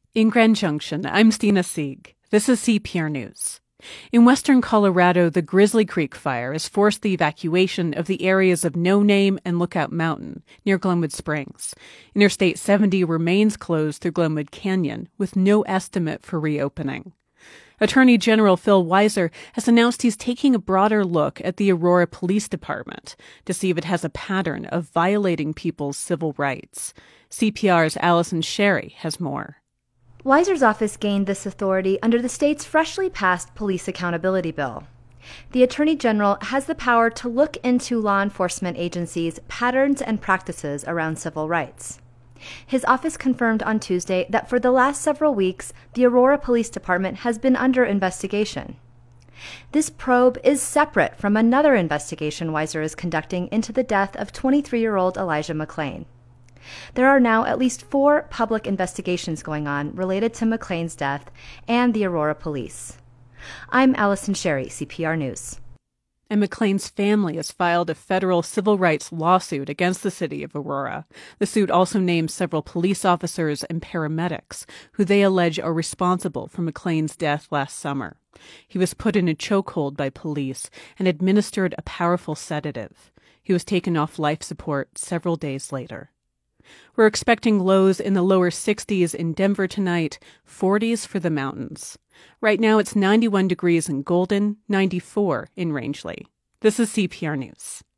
In Grand Junction, I'm Stina Sieg. This is CPR News. In western Colorado, the Grizzly Creek fire has forced the evacuation of the areas of No Name and Lookout Mountain near Glenwood Springs. Interstate 70 remains closed through Glenwood Canyon, with no estimate for reopening. Attorney General Phil Weiser has announced he's taking a broader look at the Aurora Police Department to see if it has a pattern of violating people's civil rights. CPR's Allison Sherry has more. Weiser's office gained this authority under the state's freshly passed police accountability bill. The Attorney General has the power to look into law enforcement agencies' patterns and practices around civil rights. His office confirmed on Tuesday that for the last several weeks, the Aurora Police Department has been under investigation. This probe is separate from another investigation Weiser is conducting into the death of 23-year-old Elijah McClain. There are now at least 4 public investigations going on related to McClain's death and the Aurora Police. I'm Allison Sherry, CPR News. And McClain's family has filed a federal civil rights lawsuit against the city of Aurora. The suit also names several police officers and paramedics who they allege are responsible for McClain's death last summer. He was put in a chokehold by police and administered a powerful sedative. He was taken off life support several days later. We're expecting lows in the lower 60s in Denver tonight, 40s for the mountains. Right now it's 91 degrees in Golden, 94 in Rangeley. This is CPR News.